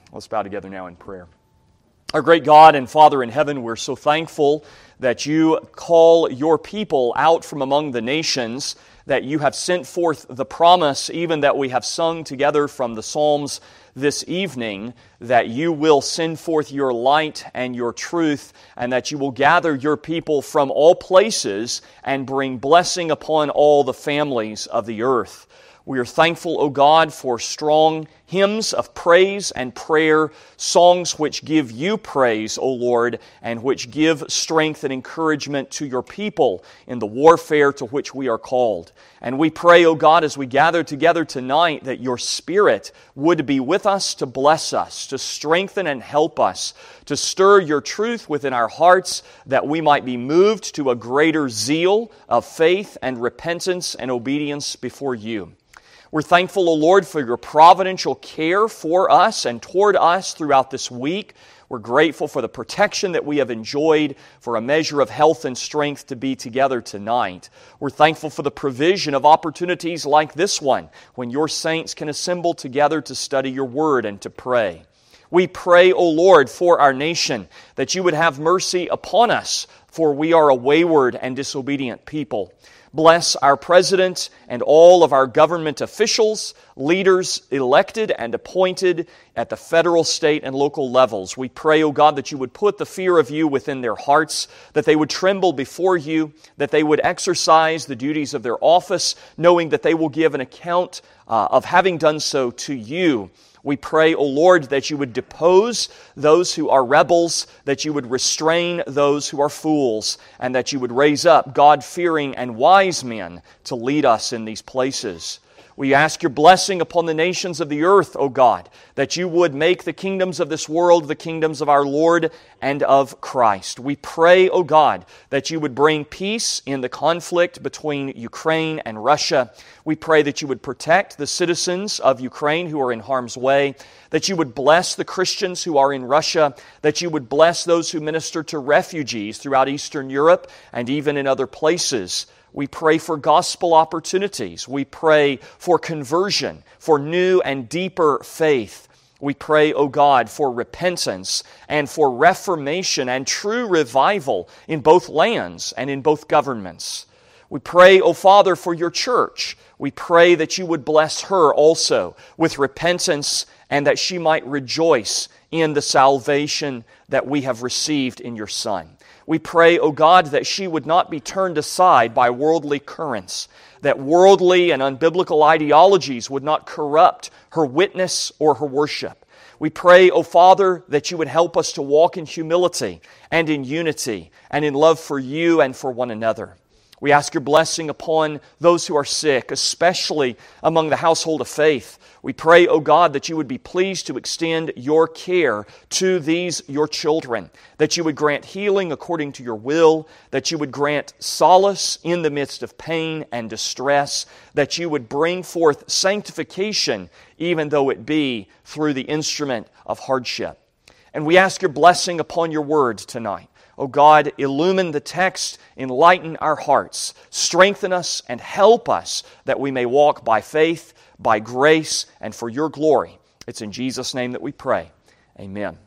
Let's bow together now in prayer. Our great God and Father in heaven, we're so thankful that you call your people out from among the nations, that you have sent forth the promise, even that we have sung together from the Psalms this evening, that you will send forth your light and your truth, and that you will gather your people from all places and bring blessing upon all the families of the earth. We are thankful, O God, for strong hymns of praise and prayer, songs which give you praise, O Lord, and which give strength and encouragement to your people in the warfare to which we are called. And we pray, O God, as we gather together tonight, that your Spirit would be with us to bless us, to strengthen and help us, to stir your truth within our hearts, that we might be moved to a greater zeal of faith and repentance and obedience before you. We're thankful, O Lord, for your providential care for us and toward us throughout this week. We're grateful for the protection that we have enjoyed, for a measure of health and strength to be together tonight. We're thankful for the provision of opportunities like this one, when your saints can assemble together to study your word and to pray. We pray, O Lord, for our nation, that you would have mercy upon us, for we are a wayward and disobedient people. Bless our president and all of our government officials, leaders elected and appointed at the federal, state, and local levels. We pray, O God, that you would put the fear of you within their hearts, that they would tremble before you, that they would exercise the duties of their office, knowing that they will give an account of having done so to you. We pray, O Lord, that you would depose those who are rebels, that you would restrain those who are fools, and that you would raise up God-fearing and wise men to lead us in these places. We ask your blessing upon the nations of the earth, O God, that you would make the kingdoms of this world the kingdoms of our Lord and of Christ. We pray, O God, that you would bring peace in the conflict between Ukraine and Russia. We pray that you would protect the citizens of Ukraine who are in harm's way, that you would bless the Christians who are in Russia, that you would bless those who minister to refugees throughout Eastern Europe and even in other places. We pray for gospel opportunities. We pray for conversion, for new and deeper faith. We pray, O God, for repentance and for reformation and true revival in both lands and in both governments. We pray, O Father, for your church. We pray that you would bless her also with repentance, and that she might rejoice in the salvation that we have received in your Son. We pray, O God, that she would not be turned aside by worldly currents, that worldly and unbiblical ideologies would not corrupt her witness or her worship. We pray, O Father, that you would help us to walk in humility and in unity and in love for you and for one another. We ask your blessing upon those who are sick, especially among the household of faith. We pray, O God, that you would be pleased to extend your care to these, your children, that you would grant healing according to your will, that you would grant solace in the midst of pain and distress, that you would bring forth sanctification, even though it be through the instrument of hardship. And we ask your blessing upon your word tonight. O God, illumine the text, enlighten our hearts, strengthen us, and help us that we may walk by faith, by grace, and for your glory. It's in Jesus' name that we pray. Amen.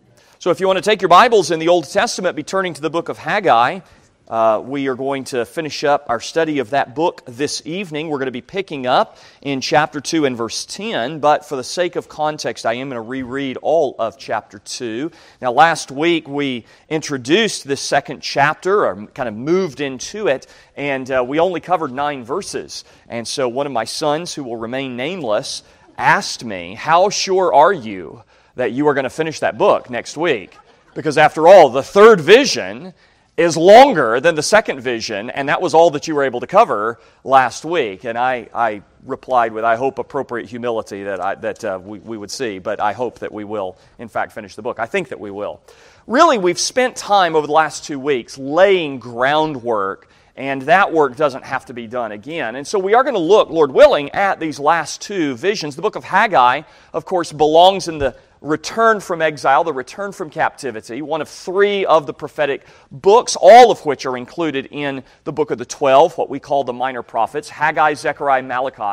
So if you want to take your Bibles in the Old Testament, be turning to the book of Haggai. We are going to finish up our study of that book this evening. We're going to be picking up in chapter 2 and verse 10, but for the sake of context, I am going to reread all of chapter 2. Now, last week we introduced this second chapter, or kind of moved into it, and we only covered 9 verses. And so one of my sons, who will remain nameless, asked me, "How sure are you that you are going to finish that book next week?" Because after all, the third vision is longer than the second vision, and that was all that you were able to cover last week. And I replied with, I hope, appropriate humility that we would see, but I hope that we will, in fact, finish the book. I think that we will. Really, we've spent time over the last 2 weeks laying groundwork, and that work doesn't have to be done again. And so we are going to look, Lord willing, at these last 2 visions. The book of Haggai, of course, belongs in the return from exile, the return from captivity, one of 3 of the prophetic books, all of which are included in the book of the 12, what we call the minor prophets, Haggai, Zechariah, Malachi.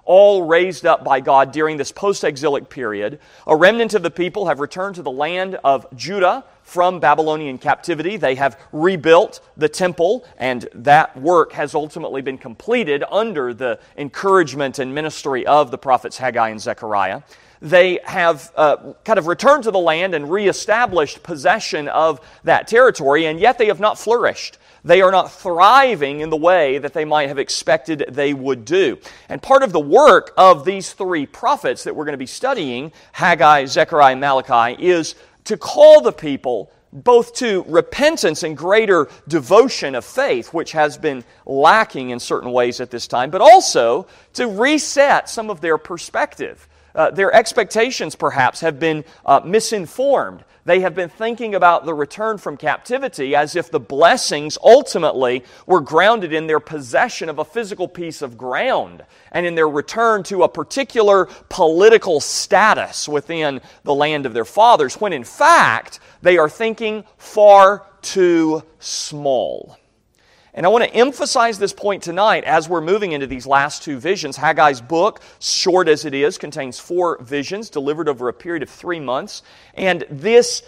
all raised up by God during this post-exilic period. A remnant of the people have returned to the land of Judah from Babylonian captivity. They have rebuilt the temple, and that work has ultimately been completed under the encouragement and ministry of the prophets Haggai and Zechariah. They have kind of returned to the land and reestablished possession of that territory, and yet they have not flourished. They are not thriving in the way that they might have expected they would do. And part of the work of these three prophets that we're going to be studying, Haggai, Zechariah, and Malachi, is to call the people both to repentance and greater devotion of faith, which has been lacking in certain ways at this time, but also to reset some of their perspective. Their expectations, perhaps, have been misinformed. They have been thinking about the return from captivity as if the blessings ultimately were grounded in their possession of a physical piece of ground and in their return to a particular political status within the land of their fathers, when in fact they are thinking far too small. And I want to emphasize this point tonight as we're moving into these last two visions. Haggai's book, short as it is, contains 4 visions delivered over a period of 3 months. And this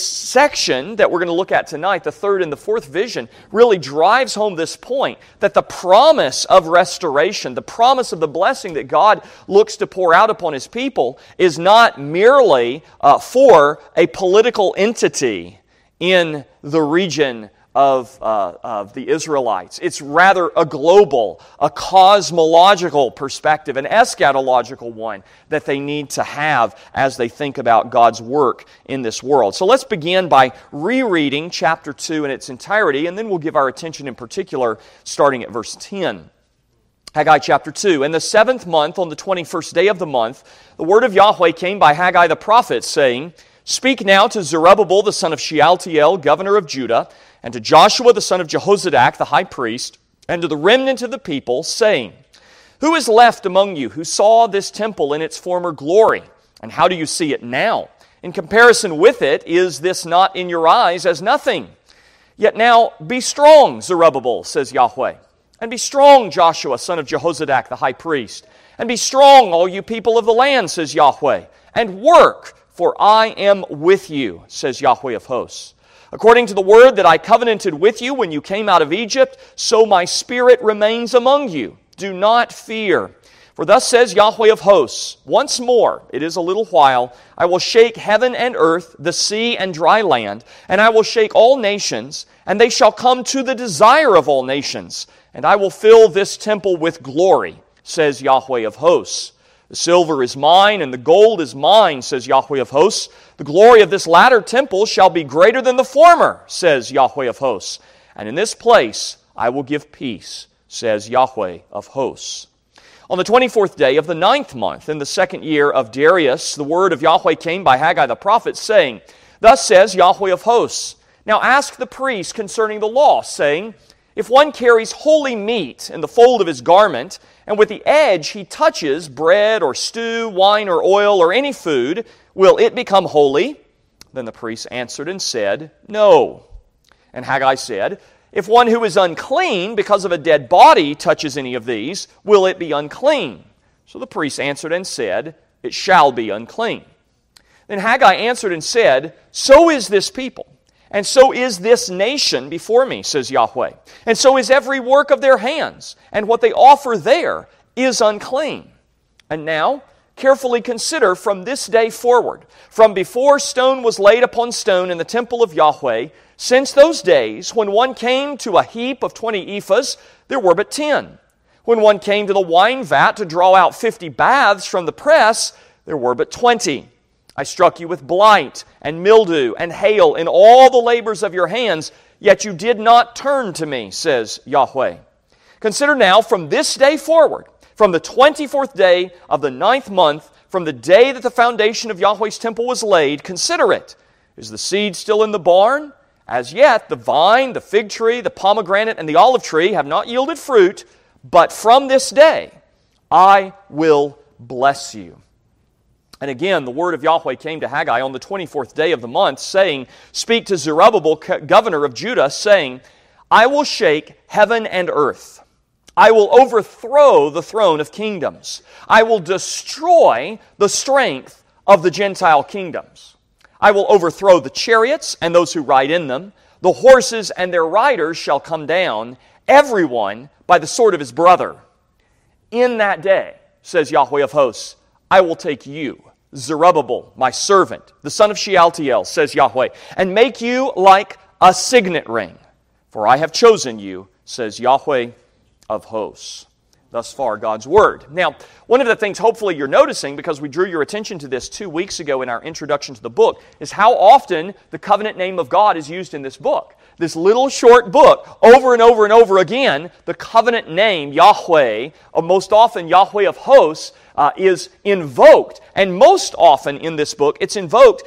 section that we're going to look at tonight, the 3rd and the 4th vision, really drives home this point that the promise of restoration, the promise of the blessing that God looks to pour out upon His people is not merely for a political entity in the region of the Israelites. It's rather a global, a cosmological perspective, an eschatological one that they need to have as they think about God's work in this world. So let's begin by rereading chapter 2 in its entirety, and then we'll give our attention in particular starting at verse 10. Haggai chapter 2. In the 7th month, on the 21st day of the month, the word of Yahweh came by Haggai the prophet, saying, "Speak now to Zerubbabel the son of Shealtiel, governor of Judah, and to Joshua the son of Jehozadak, the high priest, and to the remnant of the people, saying, Who is left among you who saw this temple in its former glory? And how do you see it now? In comparison with it, is this not in your eyes as nothing? Yet now be strong, Zerubbabel, says Yahweh, and be strong, Joshua son of Jehozadak, the high priest, and be strong, all you people of the land, says Yahweh, and work, for I am with you, says Yahweh of hosts. According to the word that I covenanted with you when you came out of Egypt, so my spirit remains among you. Do not fear. For thus says Yahweh of hosts, once more, it is a little while, I will shake heaven and earth, the sea and dry land, and I will shake all nations, and they shall come to the desire of all nations, and I will fill this temple with glory, says Yahweh of hosts. The silver is mine, and the gold is mine, says Yahweh of hosts. The glory of this latter temple shall be greater than the former, says Yahweh of hosts. And in this place I will give peace, says Yahweh of hosts. On the 24th day of the 9th month, in the 2nd year of Darius, the word of Yahweh came by Haggai the prophet, saying, Thus says Yahweh of hosts, Now ask the priest concerning the law, saying, If one carries holy meat in the fold of his garment, and with the edge he touches bread or stew, wine or oil or any food, will it become holy? Then the priest answered and said, No. And Haggai said, If one who is unclean because of a dead body touches any of these, will it be unclean? So the priest answered and said, It shall be unclean. Then Haggai answered and said, So is this people. And so is this nation before me, says Yahweh. And so is every work of their hands, and what they offer there is unclean. And now, carefully consider from this day forward, from before stone was laid upon stone in the temple of Yahweh, since those days, when one came to a heap of 20 ephahs, there were but 10. When one came to the wine vat to draw out 50 baths from the press, there were but 20. I struck you with blight and mildew and hail in all the labors of your hands, yet you did not turn to me, says Yahweh. Consider now from this day forward, from the 24th day of the 9th month, from the day that the foundation of Yahweh's temple was laid, consider it. Is the seed still in the barn? As yet, the vine, the fig tree, the pomegranate, and the olive tree have not yielded fruit, but from this day I will bless you. And again, the word of Yahweh came to Haggai on the 24th day of the month, saying, Speak to Zerubbabel, governor of Judah, saying, I will shake heaven and earth. I will overthrow the throne of kingdoms. I will destroy the strength of the Gentile kingdoms. I will overthrow the chariots and those who ride in them. The horses and their riders shall come down, everyone by the sword of his brother. In that day, says Yahweh of hosts, I will take you, Zerubbabel, my servant, the son of Shealtiel, says Yahweh, and make you like a signet ring. For I have chosen you, says Yahweh of hosts. Thus far, God's Word. Now, one of the things hopefully you're noticing, because we drew your attention to this 2 weeks ago in our introduction to the book, is how often the covenant name of God is used in this book. This little short book, over and over and over again, the covenant name, Yahweh, or most often Yahweh of hosts, is invoked. And most often in this book, it's invoked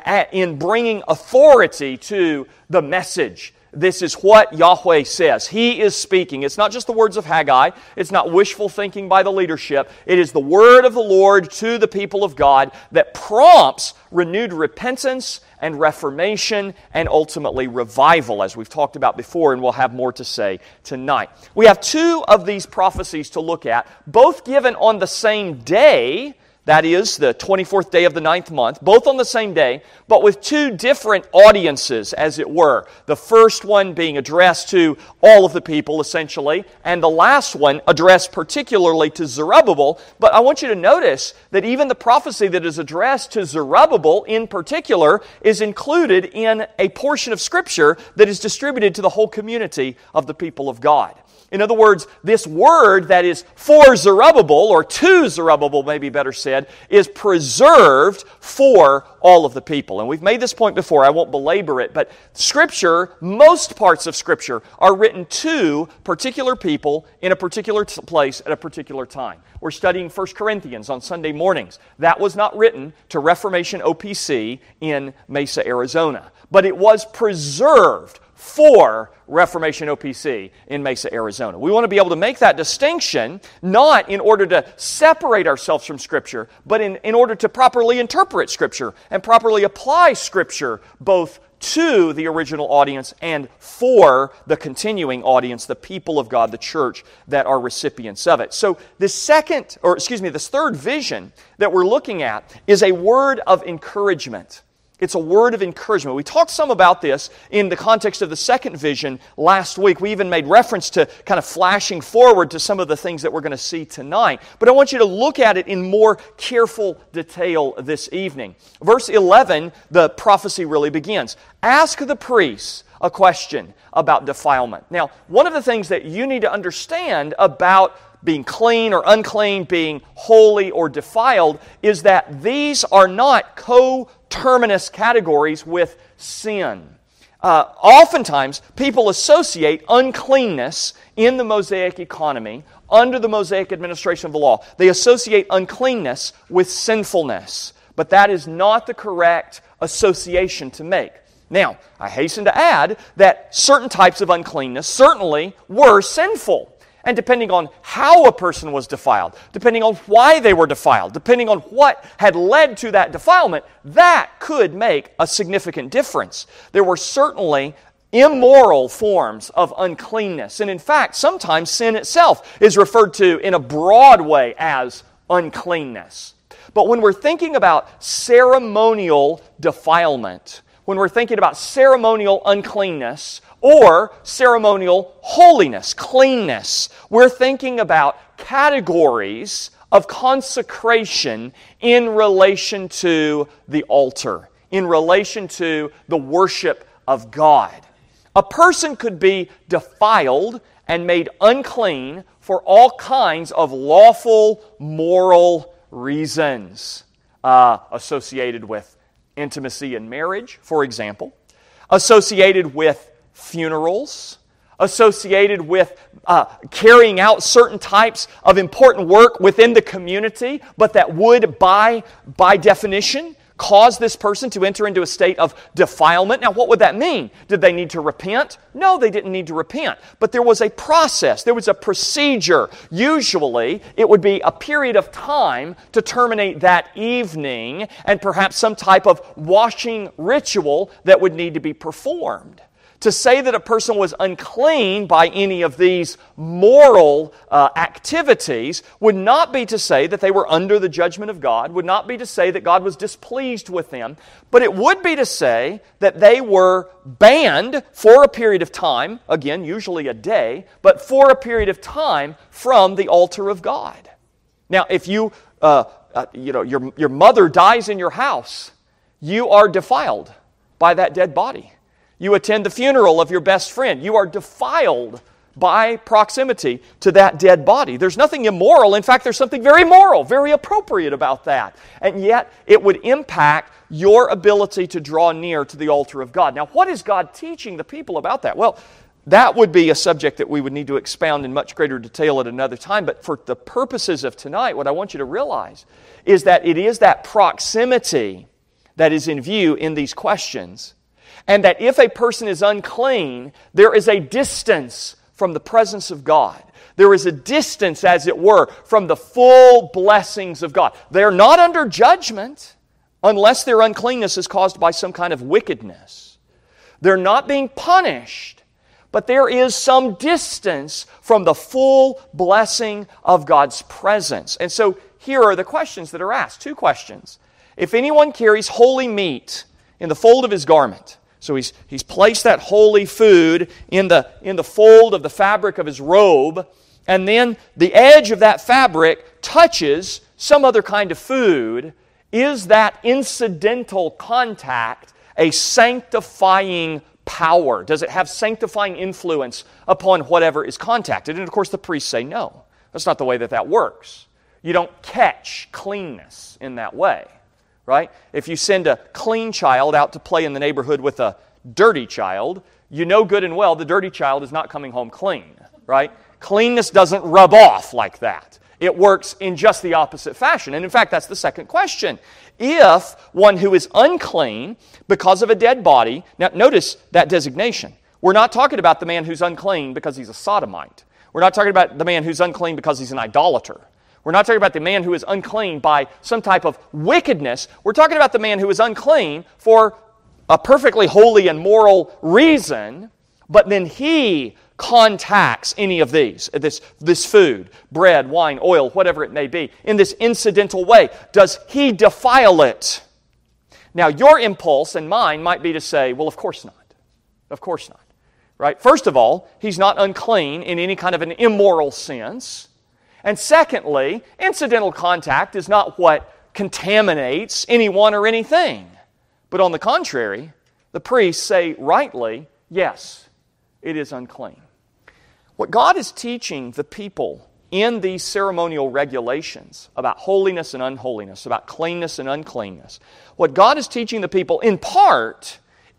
in bringing authority to the message. This is what Yahweh says. He is speaking. It's not just the words of Haggai. It's not wishful thinking by the leadership. It is the word of the Lord to the people of God that prompts renewed repentance and reformation and ultimately revival, as we've talked about before, and we'll have more to say tonight. We have two of these prophecies to look at, both given on the same day. That is, the 24th day of the 9th month, both on the same day, but with two different audiences, as it were. The first one being addressed to all of the people, essentially, and the last one addressed particularly to Zerubbabel. But I want you to notice that even the prophecy that is addressed to Zerubbabel in particular is included in a portion of Scripture that is distributed to the whole community of the people of God. In other words, this word that is for Zerubbabel, or to Zerubbabel, maybe better said, is preserved for all of the people. And we've made this point before, I won't belabor it, but Scripture, most parts of Scripture, are written to particular people in a particular place at a particular time. We're studying 1 Corinthians on Sunday mornings. That was not written to Reformation OPC in Mesa, Arizona, but it was preserved for Reformation OPC in Mesa, Arizona. We want to be able to make that distinction, not in order to separate ourselves from Scripture, but in order to properly interpret Scripture and properly apply Scripture both to the original audience and for the continuing audience, the people of God, the church that are recipients of it. So this third vision that we're looking at is a word of encouragement. It's a word of encouragement. We talked some about this in the context of the second vision last week. We even made reference to kind of flashing forward to some of the things that we're going to see tonight. But I want you to look at it in more careful detail this evening. Verse 11, the prophecy really begins. Ask the priests a question about defilement. Now, one of the things that you need to understand about being clean or unclean, being holy or defiled, is that these are not coterminous categories with sin. Oftentimes, people associate uncleanness in the Mosaic economy, under the Mosaic administration of the law. They associate uncleanness with sinfulness, but that is not the correct association to make. Now, I hasten to add that certain types of uncleanness certainly were sinful. And depending on how a person was defiled, depending on why they were defiled, depending on what had led to that defilement, that could make a significant difference. There were certainly immoral forms of uncleanness. And in fact, sometimes sin itself is referred to in a broad way as uncleanness. But when we're thinking about ceremonial defilement, when we're thinking about ceremonial uncleanness, or ceremonial holiness, cleanness, we're thinking about categories of consecration in relation to the altar, in relation to the worship of God. A person could be defiled and made unclean for all kinds of lawful, moral reasons associated with intimacy in marriage, for example, associated with funerals, associated with carrying out certain types of important work within the community, but that would, by definition, cause this person to enter into a state of defilement. Now, what would that mean? Did they need to repent? No, they didn't need to repent. But there was a process, there was a procedure. Usually, it would be a period of time to terminate that evening, and perhaps some type of washing ritual that would need to be performed. To say that a person was unclean by any of these moral activities would not be to say that they were under the judgment of God, would not be to say that God was displeased with them, but it would be to say that they were banned for a period of time, again, usually a day, but for a period of time from the altar of God. Now, if your mother dies in your house, you are defiled by that dead body. You attend the funeral of your best friend. You are defiled by proximity to that dead body. There's nothing immoral. In fact, there's something very moral, very appropriate about that. And yet, it would impact your ability to draw near to the altar of God. Now, what is God teaching the people about that? Well, that would be a subject that we would need to expound in much greater detail at another time. But for the purposes of tonight, what I want you to realize is that it is that proximity that is in view in these questions. And that if a person is unclean, there is a distance from the presence of God. There is a distance, as it were, from the full blessings of God. They're not under judgment unless their uncleanness is caused by some kind of wickedness. They're not being punished, but there is some distance from the full blessing of God's presence. And so here are the questions that are asked. Two questions. If anyone carries holy meat in the fold of his garment, so he's placed that holy food in the fold of the fabric of his robe, and then the edge of that fabric touches some other kind of food. Is that incidental contact a sanctifying power? Does it have sanctifying influence upon whatever is contacted? And of course the priests say no. That's not the way that works. You don't catch cleanness in that way. Right? If you send a clean child out to play in the neighborhood with a dirty child, you know good and well the dirty child is not coming home clean. Right? Cleanness doesn't rub off like that. It works in just the opposite fashion. And in fact, that's the second question. If one who is unclean because of a dead body, now notice that designation. We're not talking about the man who's unclean because he's a sodomite. We're not talking about the man who's unclean because he's an idolater. We're not talking about the man who is unclean by some type of wickedness. We're talking about the man who is unclean for a perfectly holy and moral reason, but then he contacts any of these, this food, bread, wine, oil, whatever it may be, in this incidental way. Does he defile it? Now, your impulse and mine might be to say, well, of course not. Of course not. Right? First of all, he's not unclean in any kind of an immoral sense. And secondly, incidental contact is not what contaminates anyone or anything. But on the contrary, the priests say rightly, yes, it is unclean. What God is teaching the people in these ceremonial regulations about holiness and unholiness, about cleanness and uncleanness, what God is teaching the people in part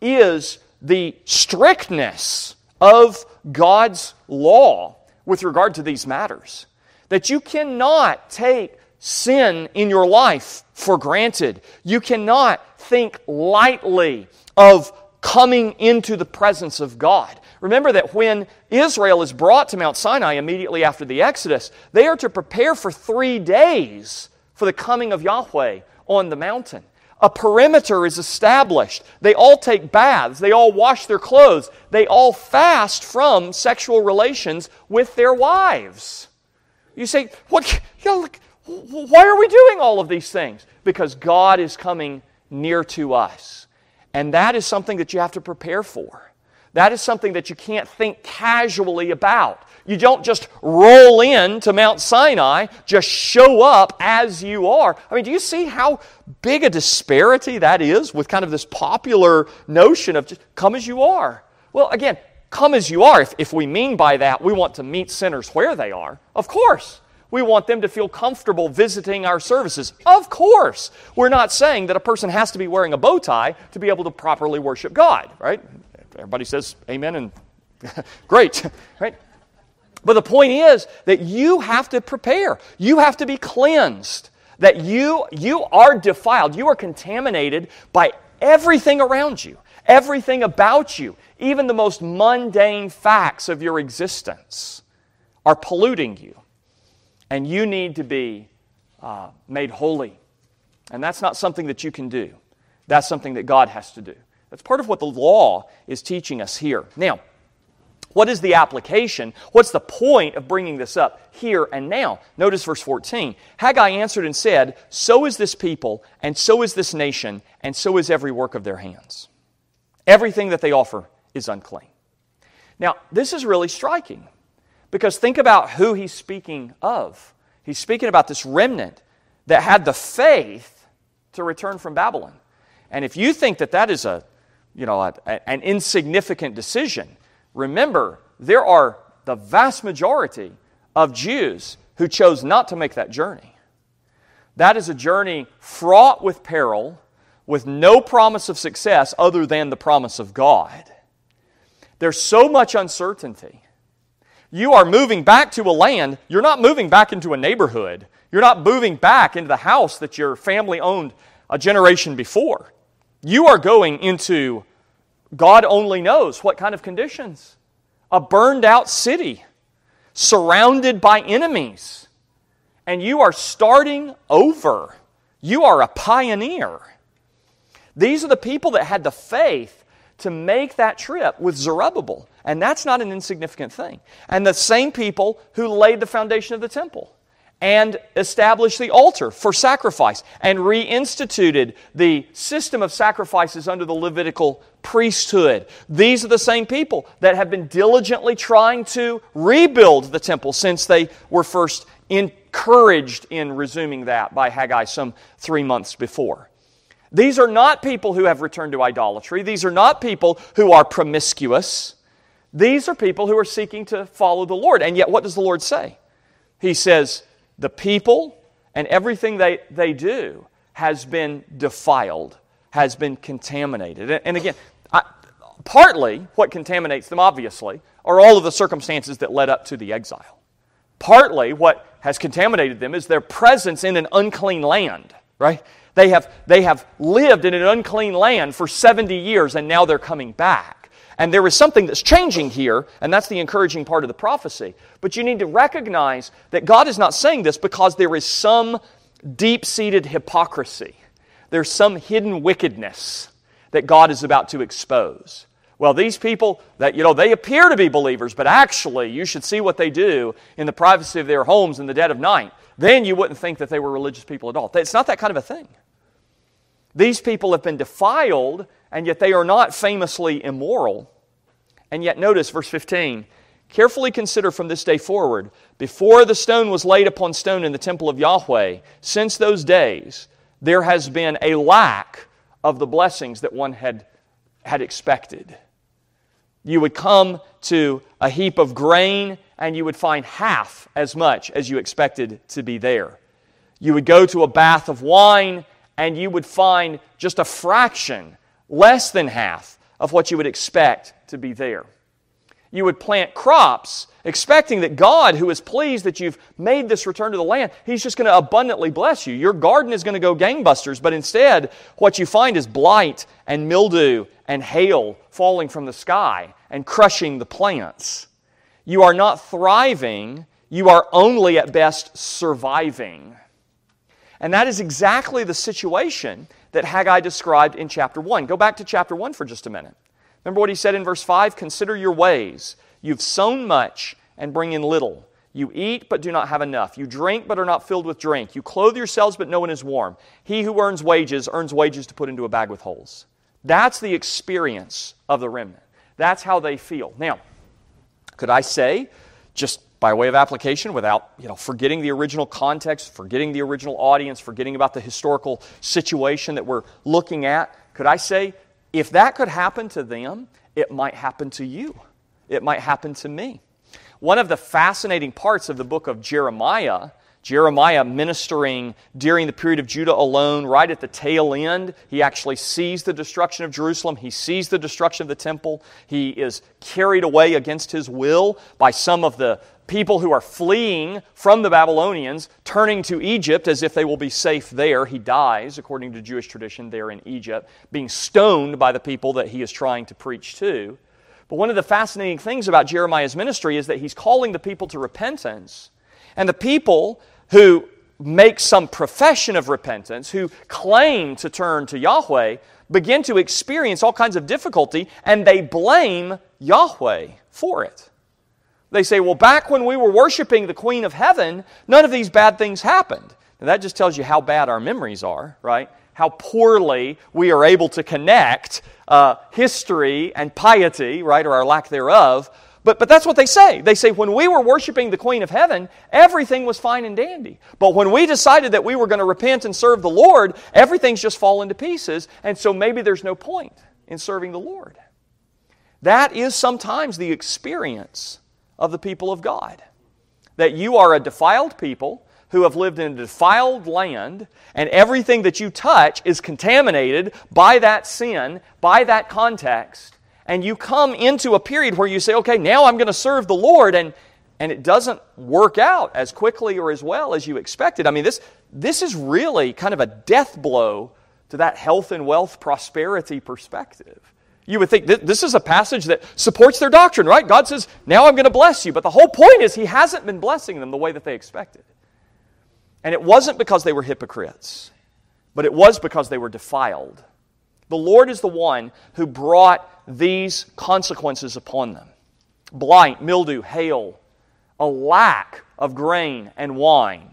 is the strictness of God's law with regard to these matters. That you cannot take sin in your life for granted. You cannot think lightly of coming into the presence of God. Remember that when Israel is brought to Mount Sinai immediately after the Exodus, they are to prepare for 3 days for the coming of Yahweh on the mountain. A perimeter is established. They all take baths. They all wash their clothes. They all fast from sexual relations with their wives. You say, why are we doing all of these things? Because God is coming near to us. And that is something that you have to prepare for. That is something that you can't think casually about. You don't just roll in to Mount Sinai, just show up as you are. I mean, do you see how big a disparity that is with kind of this popular notion of just come as you are? Well, again, come as you are. If we mean by that, we want to meet sinners where they are. Of course. We want them to feel comfortable visiting our services. Of course. We're not saying that a person has to be wearing a bow tie to be able to properly worship God, right? Everybody says amen and great, right? But the point is that you have to prepare. You have to be cleansed. That you are defiled. You are contaminated by everything around you. Everything about you. Even the most mundane facts of your existence are polluting you. And you need to be made holy. And that's not something that you can do. That's something that God has to do. That's part of what the law is teaching us here. Now, what is the application? What's the point of bringing this up here and now? Notice verse 14. Haggai answered and said, so is this people, and so is this nation, and so is every work of their hands. Everything that they offer is unclean. Now, this is really striking, because think about who he's speaking of. He's speaking about this remnant that had the faith to return from Babylon. And if you think that is an insignificant decision, remember, there are the vast majority of Jews who chose not to make that journey. That is a journey fraught with peril, with no promise of success other than the promise of God. There's so much uncertainty. You are moving back to a land. You're not moving back into a neighborhood. You're not moving back into the house that your family owned a generation before. You are going into, God only knows what kind of conditions. A burned out city, surrounded by enemies. And you are starting over. You are a pioneer. These are the people that had the faith to make that trip with Zerubbabel. And that's not an insignificant thing. And the same people who laid the foundation of the temple and established the altar for sacrifice and reinstituted the system of sacrifices under the Levitical priesthood. These are the same people that have been diligently trying to rebuild the temple since they were first encouraged in resuming that by Haggai some 3 months before. These are not people who have returned to idolatry. These are not people who are promiscuous. These are people who are seeking to follow the Lord. And yet, what does the Lord say? He says, the people and everything they do has been defiled, has been contaminated. And again, partly what contaminates them, obviously, are all of the circumstances that led up to the exile. Partly what has contaminated them is their presence in an unclean land, right? They have lived in an unclean land for 70 years, and now they're coming back. And there is something that's changing here, and that's the encouraging part of the prophecy. But you need to recognize that God is not saying this because there is some deep-seated hypocrisy. There's some hidden wickedness that God is about to expose. Well, these people, that they appear to be believers, but actually you should see what they do in the privacy of their homes in the dead of night. Then you wouldn't think that they were religious people at all. It's not that kind of a thing. These people have been defiled, and yet they are not famously immoral. And yet notice verse 15, carefully consider from this day forward, before the stone was laid upon stone in the temple of Yahweh, since those days, there has been a lack of the blessings that one had expected. You would come to a heap of grain, and you would find half as much as you expected to be there. You would go to a bath of wine, and you would find just a fraction, less than half, of what you would expect to be there. You would plant crops, expecting that God, who is pleased that you've made this return to the land, He's just going to abundantly bless you. Your garden is going to go gangbusters, but instead, what you find is blight and mildew and hail falling from the sky and crushing the plants. You are not thriving, you are only at best surviving. And that is exactly the situation that Haggai described in chapter 1. Go back to chapter 1 for just a minute. Remember what he said in verse 5? Consider your ways. You've sown much and bring in little. You eat but do not have enough. You drink but are not filled with drink. You clothe yourselves but no one is warm. He who earns wages to put into a bag with holes. That's the experience of the remnant. That's how they feel. Now, could I say, just by way of application, without forgetting the original context, forgetting the original audience, forgetting about the historical situation that we're looking at, could I say, if that could happen to them, it might happen to you. It might happen to me. One of the fascinating parts of the book of Jeremiah ministering during the period of Judah alone, right at the tail end, he actually sees the destruction of Jerusalem. He sees the destruction of the temple. He is carried away against his will by some of the people who are fleeing from the Babylonians, turning to Egypt as if they will be safe there. He dies, according to Jewish tradition, there in Egypt, being stoned by the people that he is trying to preach to. But one of the fascinating things about Jeremiah's ministry is that he's calling the people to repentance. And the people who make some profession of repentance, who claim to turn to Yahweh, begin to experience all kinds of difficulty, and they blame Yahweh for it. They say, well, back when we were worshiping the Queen of Heaven, none of these bad things happened. And that just tells you how bad our memories are, right? How poorly we are able to connect history and piety, right, or our lack thereof. But that's what they say. They say, when we were worshiping the Queen of Heaven, everything was fine and dandy. But when we decided that we were going to repent and serve the Lord, everything's just fallen to pieces, and so maybe there's no point in serving the Lord. That is sometimes the experience of the people of God. That you are a defiled people who have lived in a defiled land, and everything that you touch is contaminated by that sin, by that context, and you come into a period where you say, okay, now I'm going to serve the Lord, and it doesn't work out as quickly or as well as you expected. I mean, this is really kind of a death blow to that health and wealth prosperity perspective. You would think this is a passage that supports their doctrine, right? God says, now I'm going to bless you. But the whole point is He hasn't been blessing them the way that they expected. And it wasn't because they were hypocrites, but it was because they were defiled. The Lord is the one who brought these consequences upon them. Blight, mildew, hail, a lack of grain and wine,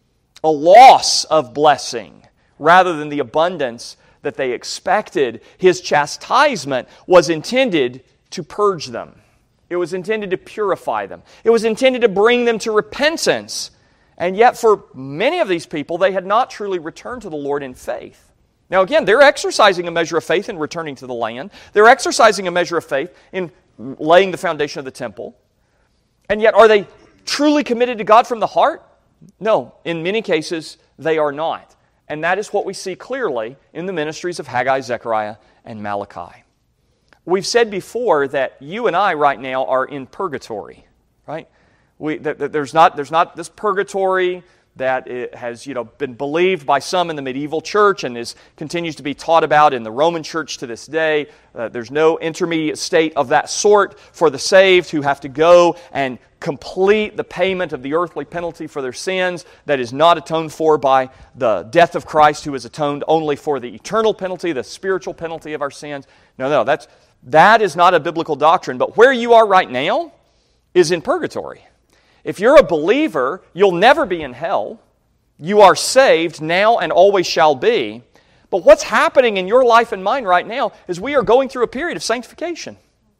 a loss of blessing rather than the abundance that they expected. His chastisement was intended to purge them. It was intended to purify them. It was intended to bring them to repentance. And yet for many of these people, they had not truly returned to the Lord in faith. Now again, they're exercising a measure of faith in returning to the land. They're exercising a measure of faith in laying the foundation of the temple. And yet, are they truly committed to God from the heart? No, in many cases, they are not. And that is what we see clearly in the ministries of Haggai, Zechariah, and Malachi. We've said before that you and I right now are in purgatory, right? There's not this purgatory that it has been believed by some in the medieval church and continues to be taught about in the Roman church to this day. There's no intermediate state of that sort for the saved who have to go and complete the payment of the earthly penalty for their sins that is not atoned for by the death of Christ, who has atoned only for the eternal penalty, the spiritual penalty of our sins. No, that is not a biblical doctrine. But where you are right now is in purgatory. If you're a believer, you'll never be in hell. You are saved now and always shall be. But what's happening in your life and mine right now is we are going through a period of sanctification.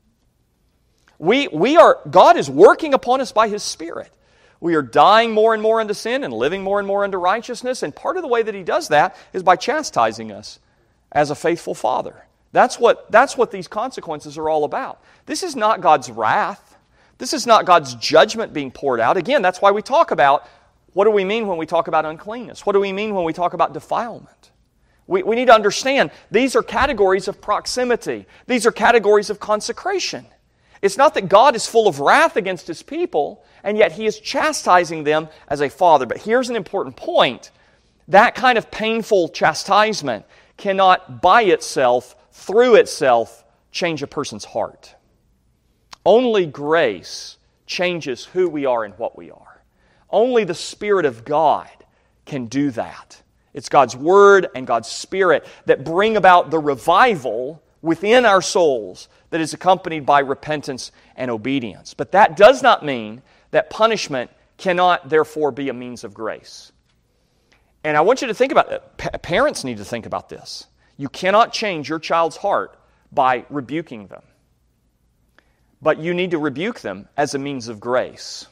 God is working upon us by His Spirit. We are dying more and more unto sin and living more and more unto righteousness. And part of the way that He does that is by chastising us as a faithful Father. That's what these consequences are all about. This is not God's wrath. This is not God's judgment being poured out. Again, that's why we talk about, what do we mean when we talk about uncleanness? What do we mean when we talk about defilement? We need to understand these are categories of proximity. These are categories of consecration. It's not that God is full of wrath against His people, and yet He is chastising them as a father. But here's an important point. That kind of painful chastisement cannot by itself, through itself, change a person's heart. Only grace changes who we are and what we are. Only the Spirit of God can do that. It's God's Word and God's Spirit that bring about the revival within our souls that is accompanied by repentance and obedience. But that does not mean that punishment cannot therefore be a means of grace. And I want you to think about it. Parents need to think about this. You cannot change your child's heart by rebuking them. But you need to rebuke them as a means of grace.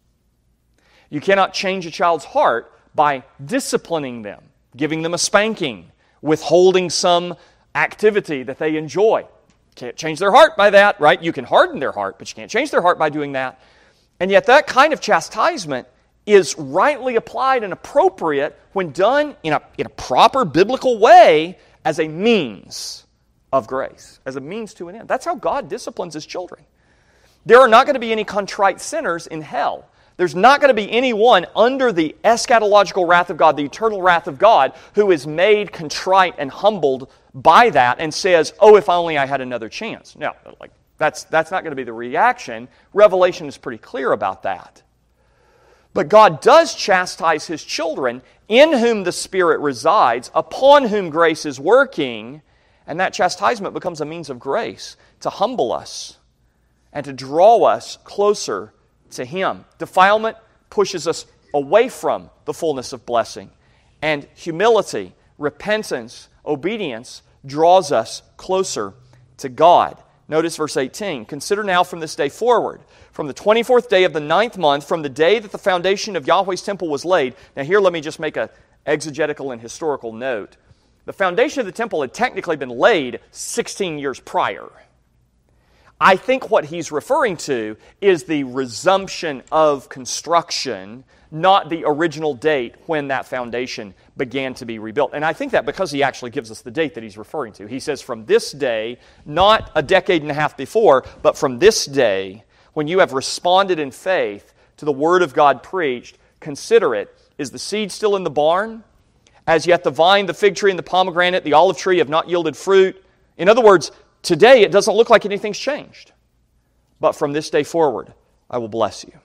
You cannot change a child's heart by disciplining them, giving them a spanking, withholding some activity that they enjoy. Can't change their heart by that, right? You can harden their heart, but you can't change their heart by doing that. And yet that kind of chastisement is rightly applied and appropriate when done in a proper biblical way as a means of grace, as a means to an end. That's how God disciplines His children. There are not going to be any contrite sinners in hell. There's not going to be anyone under the eschatological wrath of God, the eternal wrath of God, who is made contrite and humbled by that and says, oh, if only I had another chance. No, that's not going to be the reaction. Revelation is pretty clear about that. But God does chastise His children, in whom the Spirit resides, upon whom grace is working, And that chastisement becomes a means of grace to humble us and to draw us closer to Him. Defilement pushes us away from the fullness of blessing. And humility, repentance, obedience draws us closer to God. Notice verse 18. Consider now from this day forward, from the 24th day of the 9th month, from the day that the foundation of Yahweh's temple was laid. Now here let me just make an exegetical and historical note. The foundation of the temple had technically been laid 16 years prior. I think what he's referring to is the resumption of construction, not the original date when that foundation began to be rebuilt. And I think that because he actually gives us the date that he's referring to. He says from this day, not a decade and a half before, but from this day, when you have responded in faith to the word of God preached, consider it. Is the seed still in the barn? As yet the vine, the fig tree, and the pomegranate, the olive tree have not yielded fruit. In other words, today it doesn't look like anything's changed. But from this day forward, I will bless you.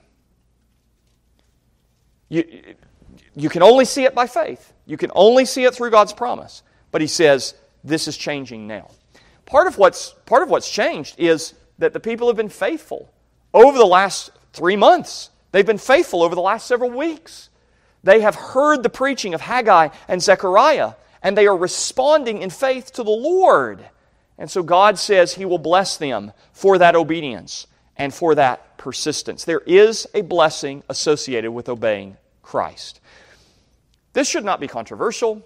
You can only see it by faith. You can only see it through God's promise. But he says, this is changing now. Part of what's changed is that the people have been faithful over the last 3 months. They've been faithful over the last several weeks. They have heard the preaching of Haggai and Zechariah, and they are responding in faith to the Lord. And so God says He will bless them for that obedience and for that persistence. There is a blessing associated with obeying Christ. This should not be controversial,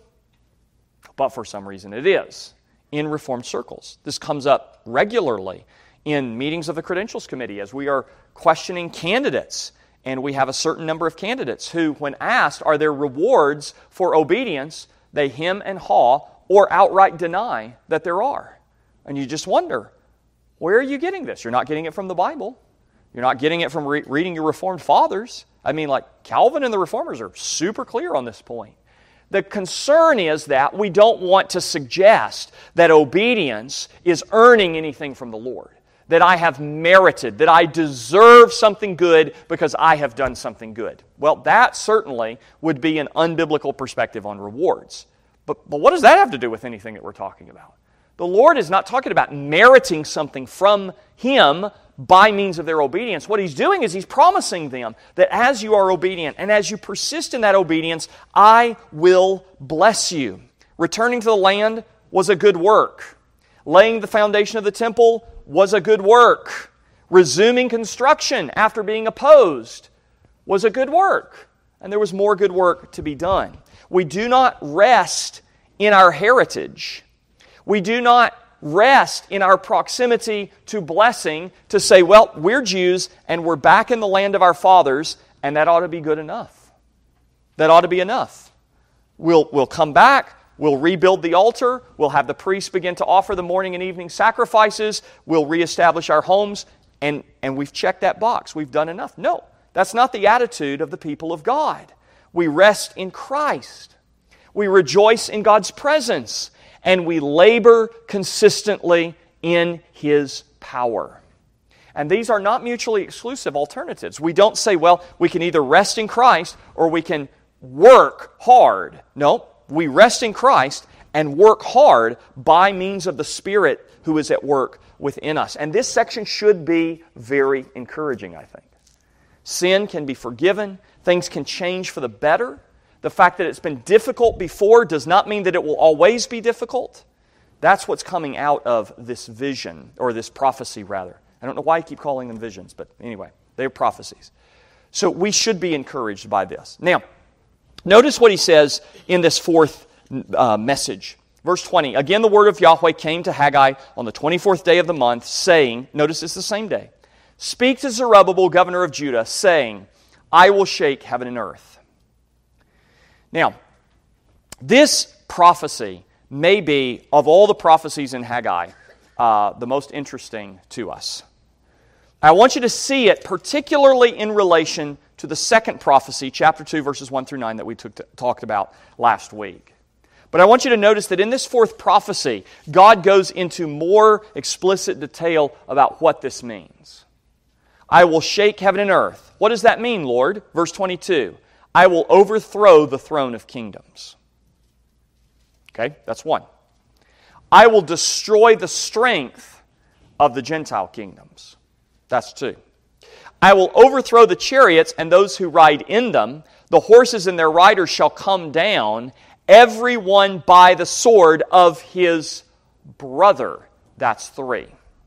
but for some reason it is in Reformed circles. This comes up regularly in meetings of the Credentials Committee as we are questioning candidates. And we have a certain number of candidates who, when asked, are there rewards for obedience, they hem and haw or outright deny that there are. And you just wonder, where are you getting this? You're not getting it from the Bible. You're not getting it from reading your Reformed fathers. I mean, like Calvin and the Reformers are super clear on this point. The concern is that we don't want to suggest that obedience is earning anything from the Lord, that I have merited, that I deserve something good because I have done something good. Well, that certainly would be an unbiblical perspective on rewards. But what does that have to do with anything that we're talking about? The Lord is not talking about meriting something from Him by means of their obedience. What He's doing is He's promising them that as you are obedient and as you persist in that obedience, I will bless you. Returning to the land was a good work. Laying the foundation of the temple was a good work. Resuming construction after being opposed was a good work. And there was more good work to be done. We do not rest in our heritage. We do not rest in our proximity to blessing to say, well, we're Jews and we're back in the land of our fathers, and that ought to be good enough. That ought to be enough. We'll come back. We'll rebuild the altar. We'll have the priests begin to offer the morning and evening sacrifices. We'll reestablish our homes. And we've checked that box. We've done enough. No, that's not the attitude of the people of God. We rest in Christ. We rejoice in God's presence. And we labor consistently in His power. And these are not mutually exclusive alternatives. We don't say, well, we can either rest in Christ or we can work hard. No. We rest in Christ and work hard by means of the Spirit who is at work within us. And this section should be very encouraging, I think. Sin can be forgiven. Things can change for the better. The fact that it's been difficult before does not mean that it will always be difficult. That's what's coming out of this vision, or this prophecy, rather. I don't know why I keep calling them visions, but anyway, they're prophecies. So we should be encouraged by this. Now, notice what he says in this fourth message. Verse 20, again the word of Yahweh came to Haggai on the 24th day of the month, saying, notice it's the same day, speak to Zerubbabel, governor of Judah, saying, I will shake heaven and earth. Now, this prophecy may be, of all the prophecies in Haggai, the most interesting to us. I want you to see it particularly in relation to the second prophecy, chapter 2, verses 1 through 9, that we talked about last week. But I want you to notice that in this fourth prophecy, God goes into more explicit detail about what this means. I will shake heaven and earth. What does that mean, Lord? Verse 22. I will overthrow the throne of kingdoms. Okay, that's one. I will destroy the strength of the Gentile kingdoms. That's 2. I will overthrow the chariots and those who ride in them. The horses and their riders shall come down, every one by the sword of his brother. That's 3.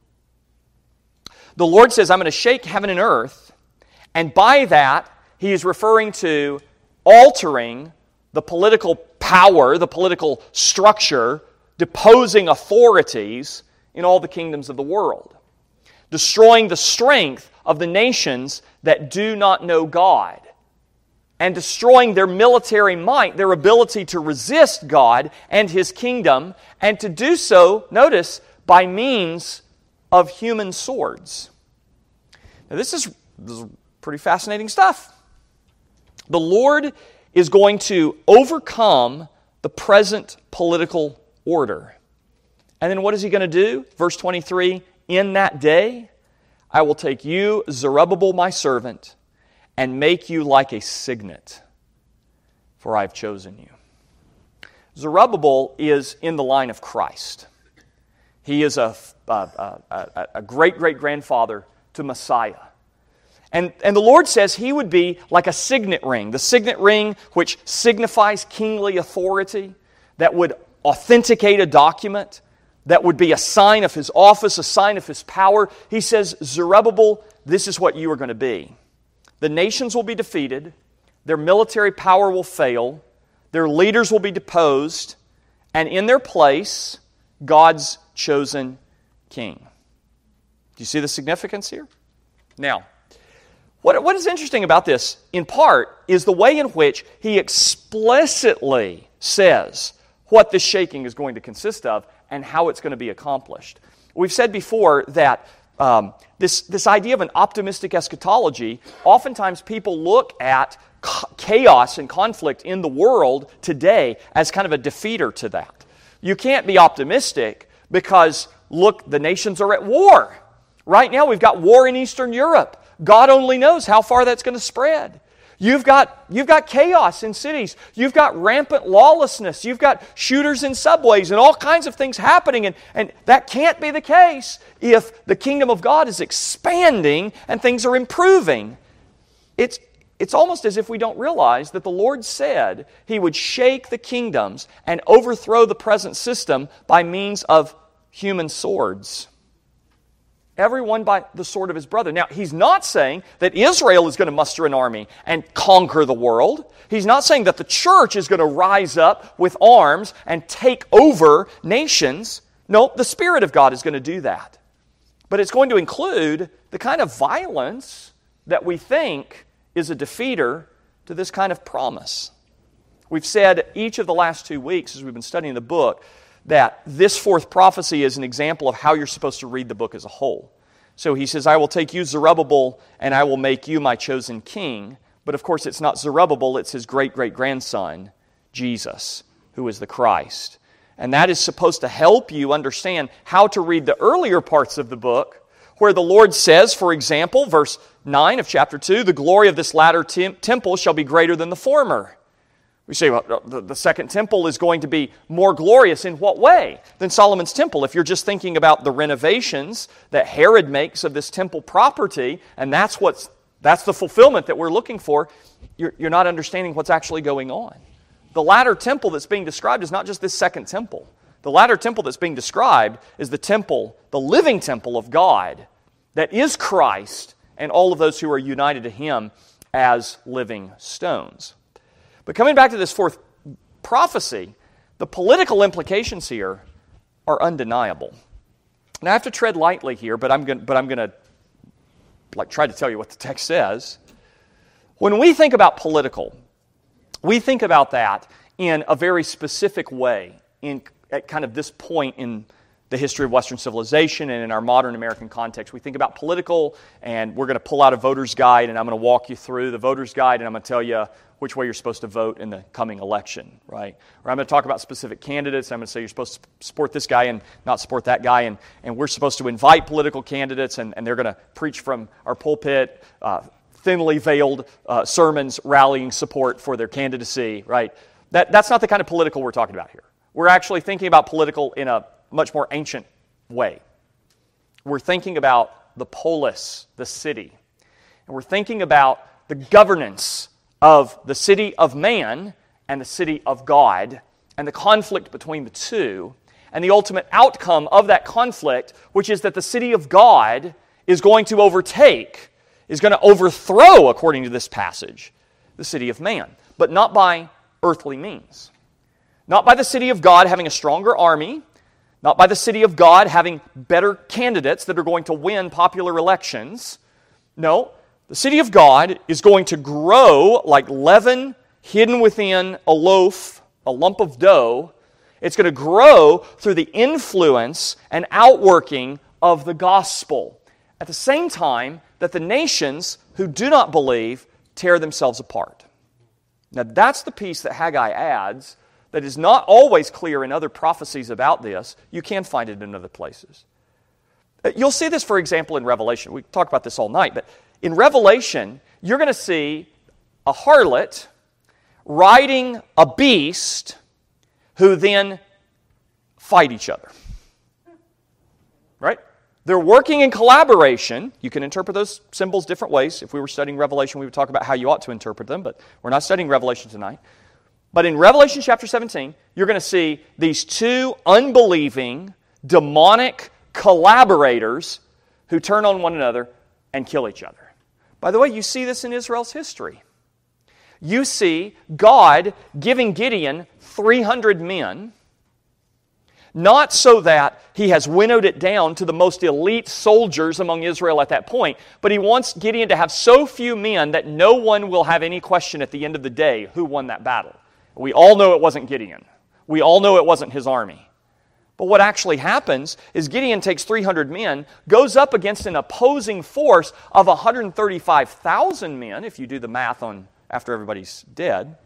The Lord says, I'm going to shake heaven and earth, and by that, He is referring to altering the political power, the political structure, deposing authorities in all the kingdoms of the world, destroying the strength of the nations that do not know God, and destroying their military might, their ability to resist God and His kingdom, and to do so, notice, by means of human swords. Now this is pretty fascinating stuff. The Lord is going to overcome the present political order. And then what is He going to do? Verse 23, in that day, I will take you, Zerubbabel, my servant, and make you like a signet, for I have chosen you. Zerubbabel is in the line of Christ. He is a great-great-grandfather to Messiah. And the Lord says He would be like a signet ring. The signet ring which signifies kingly authority, that would authenticate a document, that would be a sign of His office, a sign of His power. He says, Zerubbabel, this is what you are going to be. The nations will be defeated, their military power will fail, their leaders will be deposed, and in their place, God's chosen king. Do you see the significance here? Now, what is interesting about this, in part, is the way in which He explicitly says what this shaking is going to consist of and how it's going to be accomplished. We've said before that this idea of an optimistic eschatology, oftentimes people look at chaos and conflict in the world today as kind of a defeater to that. You can't be optimistic because, look, the nations are at war. Right now we've got war in Eastern Europe. God only knows how far that's going to spread. You've got chaos in cities. You've got rampant lawlessness. You've got shooters in subways and all kinds of things happening. And that can't be the case if the kingdom of God is expanding and things are improving. It's almost as if we don't realize that the Lord said He would shake the kingdoms and overthrow the present system by means of human swords. Everyone by the sword of his brother. Now, He's not saying that Israel is going to muster an army and conquer the world. He's not saying that the church is going to rise up with arms and take over nations. No, the Spirit of God is going to do that. But it's going to include the kind of violence that we think is a defeater to this kind of promise. We've said each of the last 2 weeks as we've been studying the book that this fourth prophecy is an example of how you're supposed to read the book as a whole. So He says, I will take you, Zerubbabel, and I will make you my chosen king. But of course it's not Zerubbabel, it's his great-great-grandson, Jesus, who is the Christ. And that is supposed to help you understand how to read the earlier parts of the book, where the Lord says, for example, verse 9 of chapter 2, the glory of this latter temple shall be greater than the former. We say, well, the second temple is going to be more glorious in what way than Solomon's temple? If you're just thinking about the renovations that Herod makes of this temple property, and that's the fulfillment that we're looking for, you're not understanding what's actually going on. The latter temple that's being described is not just this second temple. The latter temple that's being described is the temple, the living temple of God, that is Christ and all of those who are united to Him as living stones. But coming back to this fourth prophecy, the political implications here are undeniable. Now I have to tread lightly here, but I'm going to try to tell you what the text says. When we think about political, we think about that in a very specific way at kind of this point in the history of Western civilization and in our modern American context. We think about political, and we're going to pull out a voter's guide, and I'm going to walk you through the voter's guide, and I'm going to tell you which way you're supposed to vote in the coming election, right? Or I'm going to talk about specific candidates. I'm going to say you're supposed to support this guy and not support that guy, and we're supposed to invite political candidates, and they're going to preach from our pulpit, thinly veiled sermons rallying support for their candidacy, right? That's not the kind of political we're talking about here. We're actually thinking about political in a much more ancient way. We're thinking about the polis, the city. And we're thinking about the governance of the city of man and the city of God, and the conflict between the two, and the ultimate outcome of that conflict, which is that the city of God is going to overthrow, according to this passage, the city of man, but not by earthly means. Not by the city of God having a stronger army, not by the city of God having better candidates that are going to win popular elections. No, the city of God is going to grow like leaven hidden within a loaf, a lump of dough. It's going to grow through the influence and outworking of the gospel, at the same time that the nations who do not believe tear themselves apart. Now that's the piece that Haggai adds that is not always clear in other prophecies about this. You can find it in other places. You'll see this, for example, in Revelation. We talk about this all night, but in Revelation, you're going to see a harlot riding a beast who then fight each other. Right? They're working in collaboration. You can interpret those symbols different ways. If we were studying Revelation, we would talk about how you ought to interpret them, but we're not studying Revelation tonight. But in Revelation chapter 17, you're going to see these two unbelieving, demonic collaborators who turn on one another and kill each other. By the way, you see this in Israel's history. You see God giving Gideon 300 men, not so that he has winnowed it down to the most elite soldiers among Israel at that point, but he wants Gideon to have so few men that no one will have any question at the end of the day who won that battle. We all know it wasn't Gideon. We all know it wasn't his army. But what actually happens is Gideon takes 300 men, goes up against an opposing force of 135,000 men, if you do the math on after everybody's dead.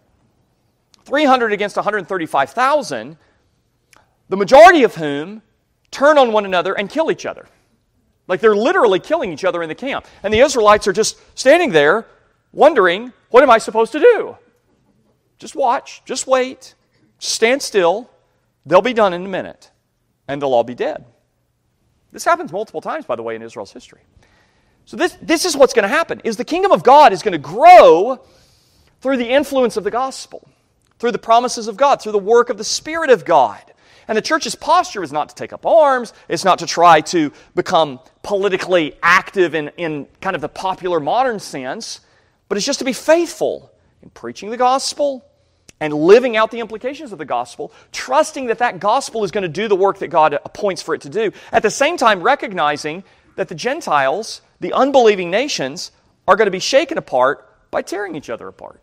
300 against 135,000, the majority of whom turn on one another and kill each other. Like they're literally killing each other in the camp. And the Israelites are just standing there wondering, what am I supposed to do? Just watch, just wait, stand still. They'll be done in a minute, and they'll all be dead. This happens multiple times, by the way, in Israel's history. So this is what's going to happen, is the kingdom of God is going to grow through the influence of the gospel, through the promises of God, through the work of the Spirit of God. And the church's posture is not to take up arms. It's not to try to become politically active in kind of the popular modern sense, but it's just to be faithful in preaching the gospel and living out the implications of the gospel, trusting that that gospel is going to do the work that God appoints for it to do. At the same time, recognizing that the Gentiles, the unbelieving nations, are going to be shaken apart by tearing each other apart.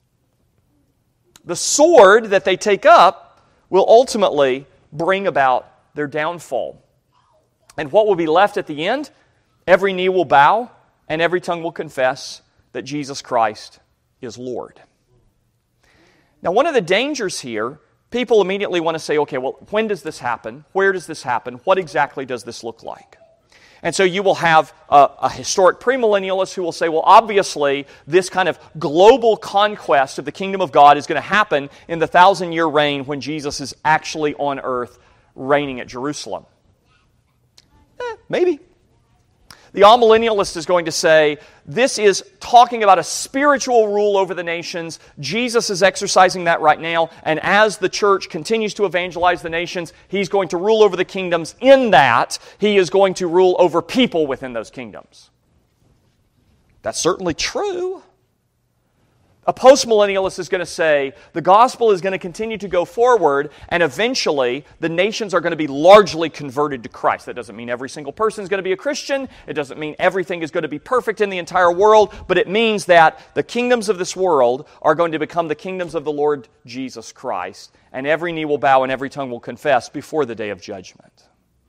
The sword that they take up will ultimately bring about their downfall. And what will be left at the end? Every knee will bow and every tongue will confess that Jesus Christ is Lord. Now, one of the dangers here, people immediately want to say, okay, well, when does this happen? Where does this happen? What exactly does this look like? And so you will have a historic premillennialist who will say, well, obviously, this kind of global conquest of the kingdom of God is going to happen in the 1,000-year reign when Jesus is actually on earth reigning at Jerusalem. Maybe. The amillennialist is going to say, this is talking about a spiritual rule over the nations. Jesus is exercising that right now, and as the church continues to evangelize the nations, He's going to rule over the kingdoms. In that, He is going to rule over people within those kingdoms. That's certainly true. A postmillennialist is going to say the gospel is going to continue to go forward, and eventually the nations are going to be largely converted to Christ. That doesn't mean every single person is going to be a Christian. It doesn't mean everything is going to be perfect in the entire world, but it means that the kingdoms of this world are going to become the kingdoms of the Lord Jesus Christ, and every knee will bow and every tongue will confess before the day of judgment.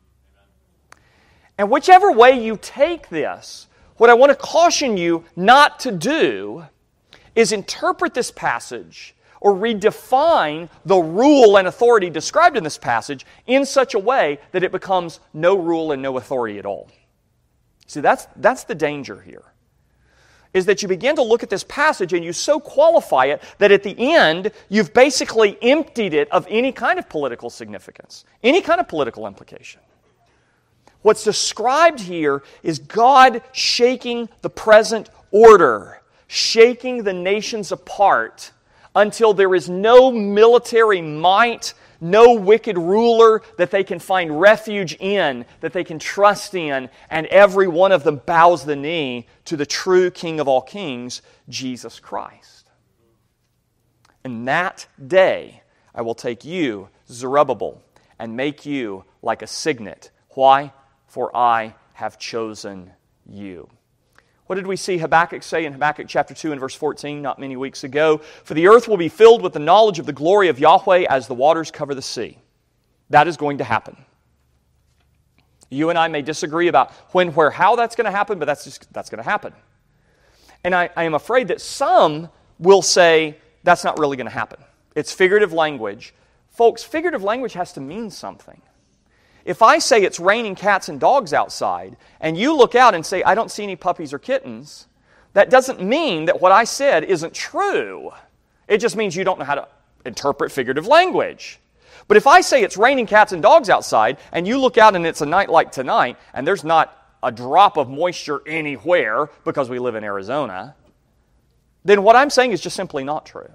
And whichever way you take this, what I want to caution you not to do is interpret this passage or redefine the rule and authority described in this passage in such a way that it becomes no rule and no authority at all. See, that's the danger here. is that you begin to look at this passage and you so qualify it that at the end, you've basically emptied it of any kind of political significance, any kind of political implication. What's described here is God shaking the present order, shaking the nations apart until there is no military might, no wicked ruler that they can find refuge in, that they can trust in, and every one of them bows the knee to the true King of all kings, Jesus Christ. In that day, I will take you, Zerubbabel, and make you like a signet. Why? For I have chosen you. What did we see Habakkuk say in Habakkuk chapter 2 and verse 14 not many weeks ago? For the earth will be filled with the knowledge of the glory of Yahweh as the waters cover the sea. That is going to happen. You and I may disagree about when, where, how that's going to happen, but that's going to happen. And I am afraid that some will say that's not really going to happen. It's figurative language. Folks, figurative language has to mean something. If I say it's raining cats and dogs outside, and you look out and say, I don't see any puppies or kittens, that doesn't mean that what I said isn't true. It just means you don't know how to interpret figurative language. But if I say it's raining cats and dogs outside, and you look out and it's a night like tonight, and there's not a drop of moisture anywhere because we live in Arizona, then what I'm saying is just simply not true.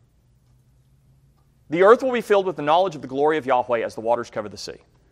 The earth will be filled with the knowledge of the glory of Yahweh as the waters cover the sea.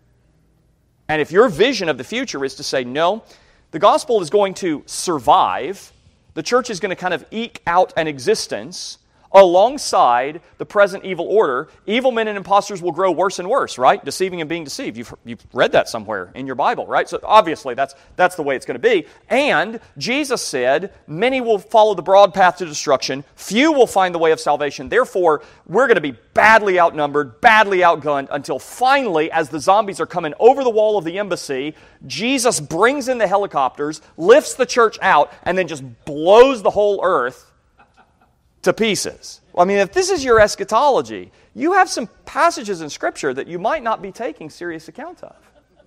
And if your vision of the future is to say, no, the gospel is going to survive, the church is going to kind of eke out an existence alongside the present evil order, evil men and impostors will grow worse and worse, right? Deceiving and being deceived. You've read that somewhere in your Bible, right? So obviously that's the way it's going to be. And Jesus said, many will follow the broad path to destruction, few will find the way of salvation. Therefore, we're going to be badly outnumbered, badly outgunned, until finally, as the zombies are coming over the wall of the embassy, Jesus brings in the helicopters, lifts the church out, and then just blows the whole earth to pieces. Well, I mean, if this is your eschatology, you have some passages in Scripture that you might not be taking serious account of.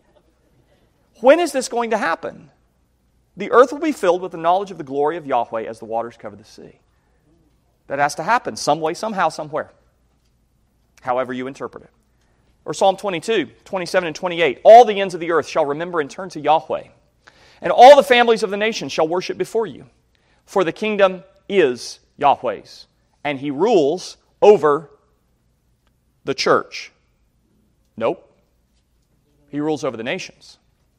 When is this going to happen? The earth will be filled with the knowledge of the glory of Yahweh as the waters cover the sea. That has to happen some way, somehow, somewhere. However you interpret it. Or Psalm 22, 27 and 28. All the ends of the earth shall remember and turn to Yahweh, and all the families of the nations shall worship before you. For the kingdom is Yahweh's, and He rules over the church. Nope. He rules over the nations.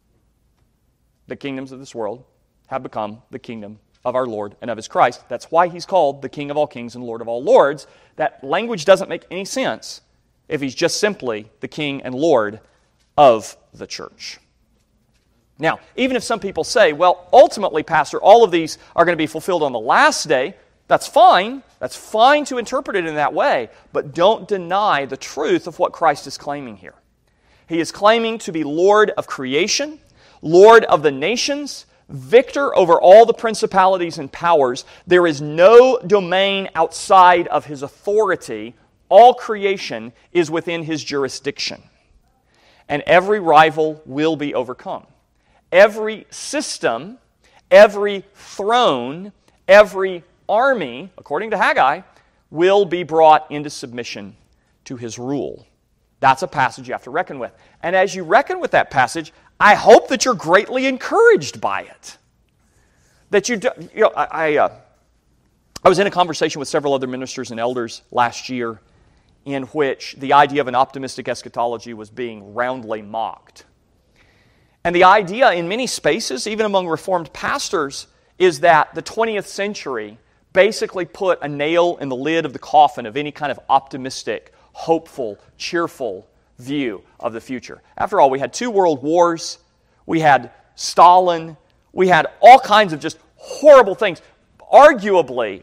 The kingdoms of this world have become the kingdom of our Lord and of His Christ. That's why He's called the King of all kings and Lord of all lords. That language doesn't make any sense if He's just simply the King and Lord of the church. Now, even if some people say, well, ultimately, Pastor, all of these are going to be fulfilled on the last day, that's fine. That's fine to interpret it in that way. But don't deny the truth of what Christ is claiming here. He is claiming to be Lord of creation, Lord of the nations, victor over all the principalities and powers. There is no domain outside of His authority. All creation is within His jurisdiction. And every rival will be overcome. Every system, every throne, every army, according to Haggai, will be brought into submission to His rule. That's a passage you have to reckon with. And as you reckon with that passage, I hope that you're greatly encouraged by it. That I was in a conversation with several other ministers and elders last year in which the idea of an optimistic eschatology was being roundly mocked. And the idea in many spaces, even among Reformed pastors, is that the 20th century basically put a nail in the lid of the coffin of any kind of optimistic, hopeful, cheerful view of the future. After all, we had 2 world wars, we had Stalin, we had all kinds of just horrible things. Arguably,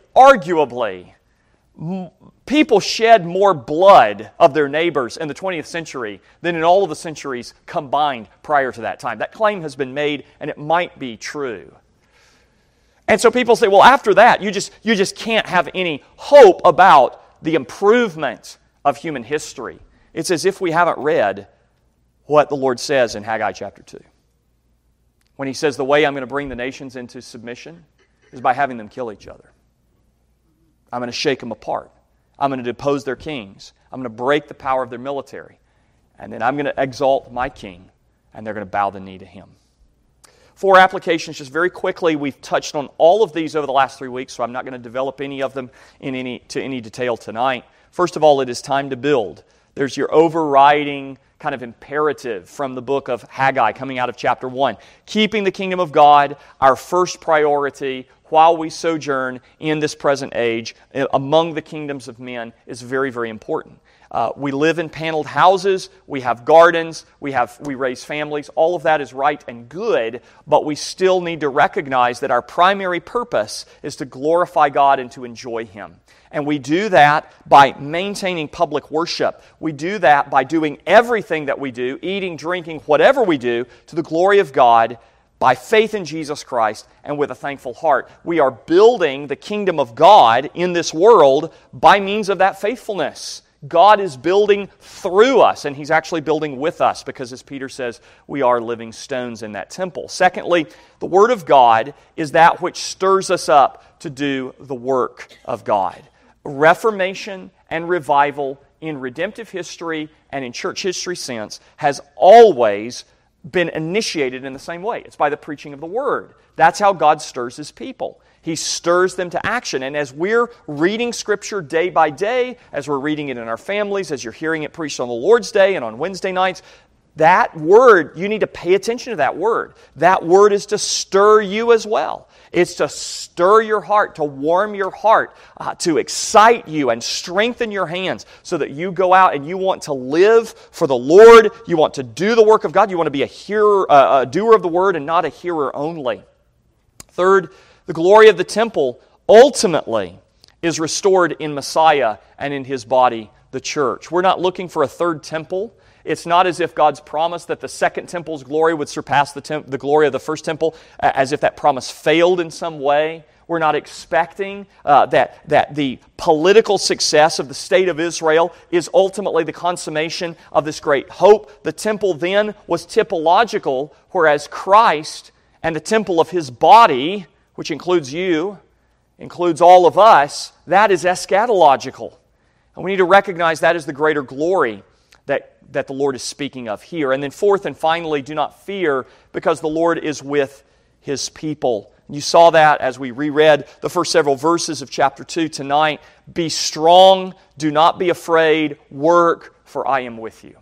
people shed more blood of their neighbors in the 20th century than in all of the centuries combined prior to that time. That claim has been made, and it might be true. And so people say, well, after that, you just can't have any hope about the improvement of human history. It's as if we haven't read what the Lord says in Haggai chapter 2. When He says, the way I'm going to bring the nations into submission is by having them kill each other. I'm going to shake them apart. I'm going to depose their kings. I'm going to break the power of their military. And then I'm going to exalt my king, and they're going to bow the knee to him. 4 applications, just very quickly. We've touched on all of these over the last 3 weeks, so I'm not going to develop any of them to any detail tonight. First of all, it is time to build. There's your overriding kind of imperative from the book of Haggai coming out of chapter 1. Keeping the kingdom of God our first priority while we sojourn in this present age among the kingdoms of men is very, very important. We live in paneled houses, we have gardens, we raise families. All of that is right and good, but we still need to recognize that our primary purpose is to glorify God and to enjoy Him. And we do that by maintaining public worship. We do that by doing everything that we do, eating, drinking, whatever we do, to the glory of God, by faith in Jesus Christ and with a thankful heart. We are building the kingdom of God in this world by means of that faithfulness. God is building through us, and He's actually building with us because, as Peter says, we are living stones in that temple. Secondly, the Word of God is that which stirs us up to do the work of God. Reformation and revival in redemptive history and in church history since has always been initiated in the same way. It's by the preaching of the Word. That's how God stirs His people. He stirs them to action. And as we're reading Scripture day by day, as we're reading it in our families, as you're hearing it preached on the Lord's Day and on Wednesday nights, that Word, you need to pay attention to that Word. That Word is to stir you as well. It's to stir your heart, to warm your heart, to excite you and strengthen your hands so that you go out and you want to live for the Lord. You want to do the work of God. You want to be a doer of the Word and not a hearer only. Third, the glory of the temple ultimately is restored in Messiah and in His body, the church. We're not looking for a third temple. It's not as if God's promised that the second temple's glory would surpass the glory of the first temple, as if that promise failed in some way. We're not expecting that the political success of the state of Israel is ultimately the consummation of this great hope. The temple then was typological, whereas Christ and the temple of His body, which includes you, includes all of us, that is eschatological. And we need to recognize that is the greater glory that the Lord is speaking of here. And then fourth and finally, do not fear, because the Lord is with His people. You saw that as we reread the first several verses of chapter 2 tonight. Be strong, do not be afraid, work, for I am with you.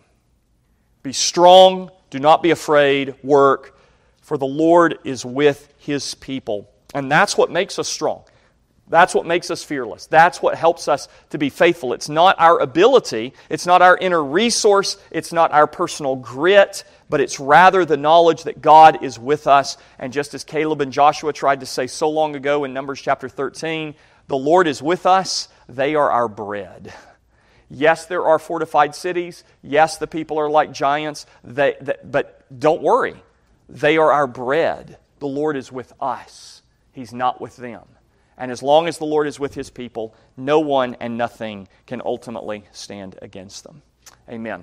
Be strong, do not be afraid, work, for the Lord is with His people. And that's what makes us strong. That's what makes us fearless. That's what helps us to be faithful. It's not our ability, it's not our inner resource, it's not our personal grit, but it's rather the knowledge that God is with us. And just as Caleb and Joshua tried to say so long ago in Numbers chapter 13, the Lord is with us, they are our bread. Yes, there are fortified cities. Yes, the people are like giants. But don't worry, they are our bread. The Lord is with us. He's not with them. And as long as the Lord is with His people, no one and nothing can ultimately stand against them. Amen.